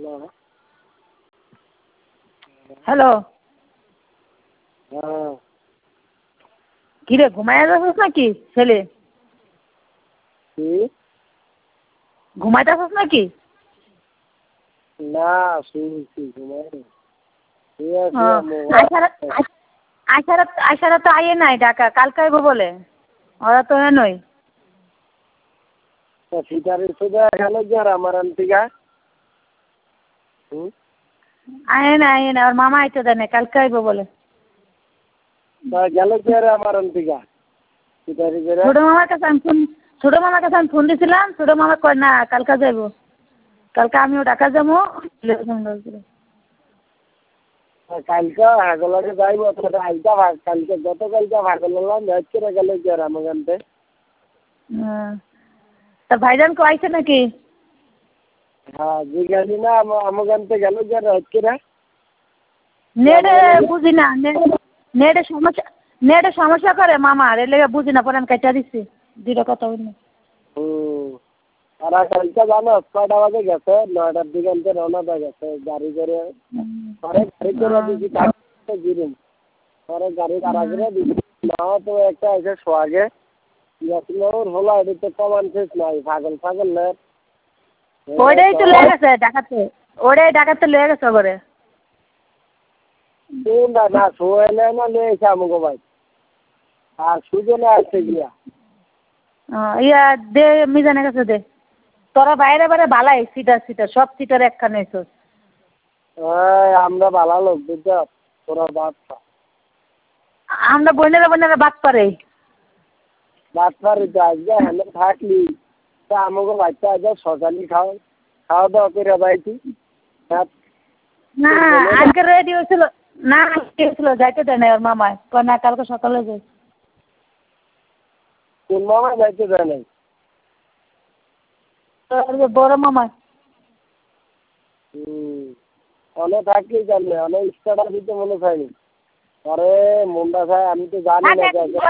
Hello, হ্যাঁ। কিরে ঘুমাইয়া যাচ্ছিস নাকি ছেলে? কি? ঘুমাইতেছিস নাকি? না, শুনছি ঘুমাই। আইসারা তো আইয়ে নাই ঢাকা, কালকে আইব বলে। ওরা তো নই। ফিটারের সোজা গেল যে আর আমার আন্টিকা। আইয়ে না ওর মামা আইতে দেয় না, কালকে আইব বলে। গেল যে আর আমার আন্টিকা ছোট মামার কাছে আমি ফোন দিছিলাম, ছোট মামা কয় না কালকে যাইব। কালকে আমিও ঢাকা যাবো। কালকে হাগলাকে যাইব কালকে গতকালকে ভাগলাম করে গেল যে আর আমার আনতে। তা ভাইজান কো আইছে নাকি? হ্যাঁ, জিজ্ঞাসি না আমার আনতে গেল যে আর করে। নেটে বুঝি না, নেটে সমস্যা করে মামার, এর লেগে বুঝি না, পরে আমি কেটে দিচ্ছি। দুটো কথা বলি। তারা কালকে জানো কয়টা বাজে গেছে? 9টার দিকে আনতে রওনা দিয়ে গেছে গাড়ি করে। পরে গাড়ি করে দিচ্ছি গিরিম। পরে গাড়ি ভাড়া করে দিচ্ছি। নাও তো একটা এসে সোয়াগে ওর হলো এটা তো কমান শেষ নাই, পাগল না। ওইটাই তো লেগে গেছে ঢাকাতে, ওইটাই ঢাকাতে লেগে গেছে করে। না শোয়েলে না নিয়ে এসে আমাকে ভাই আর সুজনে আসছে গিয়া। ইয়া দে মিজানের কাছে দে। তোরা বাইরে বাইরে ভালাই সিটার সব সিটার একখানে এসো। আমরা ভালো লোক বুঝছ, তোরা বাদ খা। আমরা বোনেরা বাদ পারে। বাদ পারে তো আজকে হ্যাঁ থাকলি তা আমাকে বাচ্চা আজ সকালে খাওয়া দাওয়া করে বাইছি। না আজকে রেডি হয়েছিল, না হয়েছিল যাইতে দেয় না ওর মামায়, না কালকে সকালে যাই। কোন মামা যাইতে দেয় নাই? বড় মামায়। অনেক থাকলেই জানলে অনেক স্টার্টার দিতে মনে হয়নি। আরে মুন্ডা ভাই আমি তো জানি না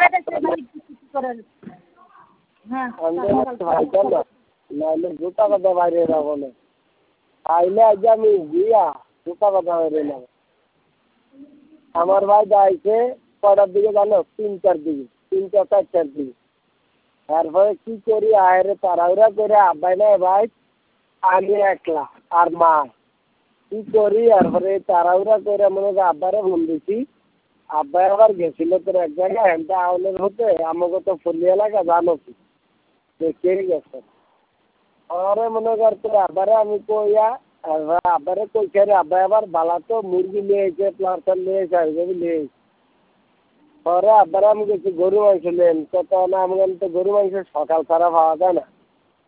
নাহলে জুতা কথা বাইরে যাবো না। আইলে আজ আমি গিয়া জুতা কথা বাইরে নেবো। আমার ভাই যাইছে কয়টার দিকে জানো? 3টার দিকে, 3টা-4টার দিকে। তারপরে কি করি আয়রে তাড়াহুড়া করে আব্বাই না ভাই আমি একলা আর মা কি করি। তারপরে তাড়াহুড়া করে মনে হয় আব্বারে ফোন দিছি। আব্বাই আবার গেছিল তোর এক জায়গায় হ্যান্টা আউলের হতে আমাকে তো ফুলি এলাকা জানো কি দেখে গেছে। আরে মনে কর তোর আব্বারে আমি কইয়া আব্বারে কইছে রে আব্বাই আবার বালা তো মুরগি নিয়ে এসে প্লাস্টার নিয়ে এসে আসবে নিয়ে এসে। পরে আব্বারে আমি গেছি গরু মাংস নেন কত না আমি তো গরু মাংস সকাল ছাড়া পাওয়া যায় না।